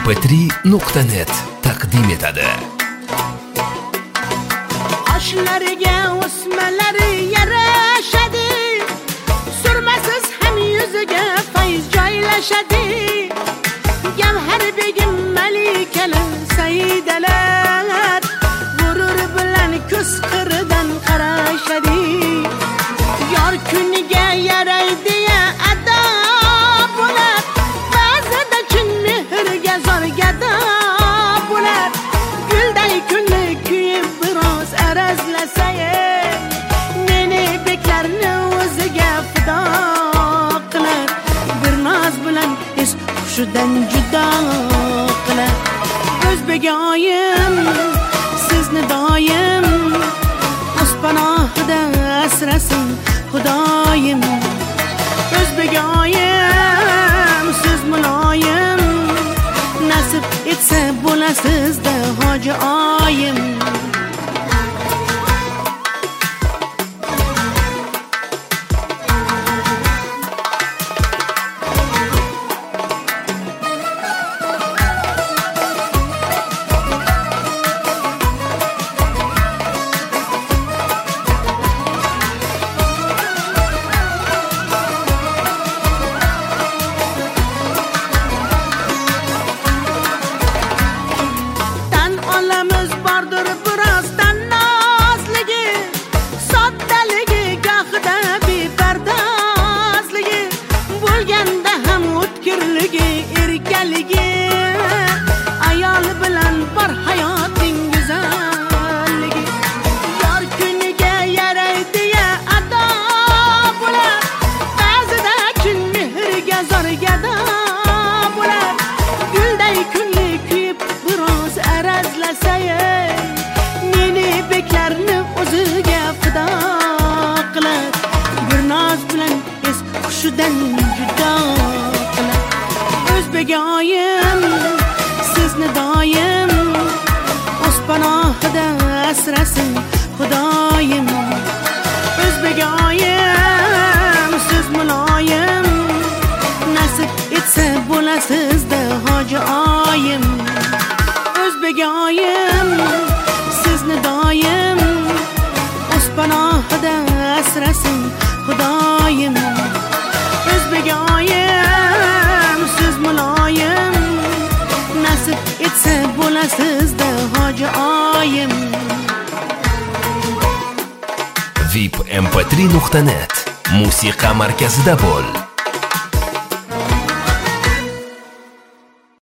vipmp3.net taqdim etadi. Qoshlariga o'smalari yarashadi, surmasiz ham yuziga fayz joylashadi. Gavhar begim malikalar saydalar, g'urur bilan ko'z qiridan qarashadi. Yor kuniga yaraydi ya ado bo'lar, ba'zida chin mehrga zorgada bo'lar. Gulday kunli kuyib biroz arazlasay, meni beklarni o'ziga fido qilar. Bir noz bilan es hushidan judo qilar. O'zbegoyim sizni doim o'z panohida asrasin Xudoyim. O'zbegoyim siz muloyim, nasib etsa bo'lasizda hoji oyim. Olamiz bordir biroz tannozligi, soddaligi, gohida bepardozligi, bo'lganda ham o'tkirligi, erkaligi. Ayol bilan bor hayotning go'zalligi. Yor kuniga yaraydi ya ado bo'lar, ba'zida chin mehrga zorgada bo'lar. Gulday kunli kuyib biroz arazlasay, meni beklarni o'ziga fido qilar. Bir noz bilan es hushidan judo qilar. O'zbegoyim sizni doim o'z panohida asrasin Xudoyim. O'zbegoyim siz muloyim, nasib etsa bo'lasizda hoji oyim. O'zbegoyim sizni doim o'z panohida asrasin Xudoyim. O'zbegoyim siz muloyim, nasib etsa bo'lasizda hoji oyim. vipmp3.net musiqa markazida bo'l.